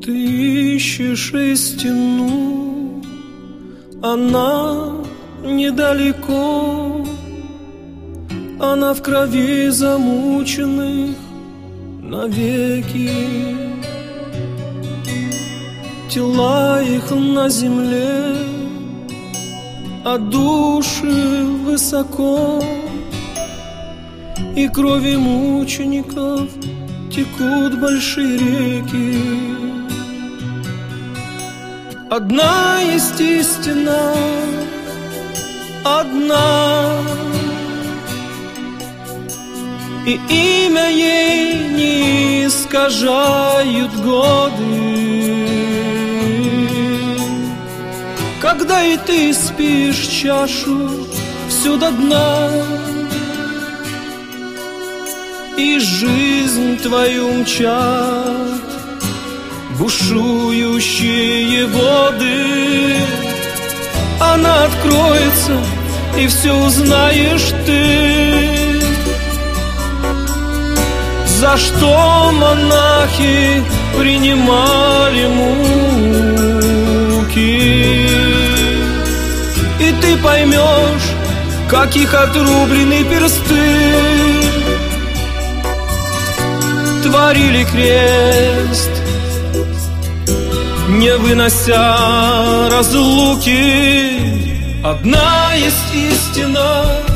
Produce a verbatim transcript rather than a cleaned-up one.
Ты ищешь истину, она недалеко, она в крови замученных навеки. Тела их на земле, а души высоко, и крови мучеников текут большие реки. Одна есть истина, одна, и имя ей не искажают годы. Когда и ты спишь чашу всю до дна, и жизнь твою мчат бушующие воды, она откроется, и все узнаешь ты. За что монахи принимали муки, и ты поймешь, как их отрублены персты творили крест, не вынося разлуки. Одна есть истина,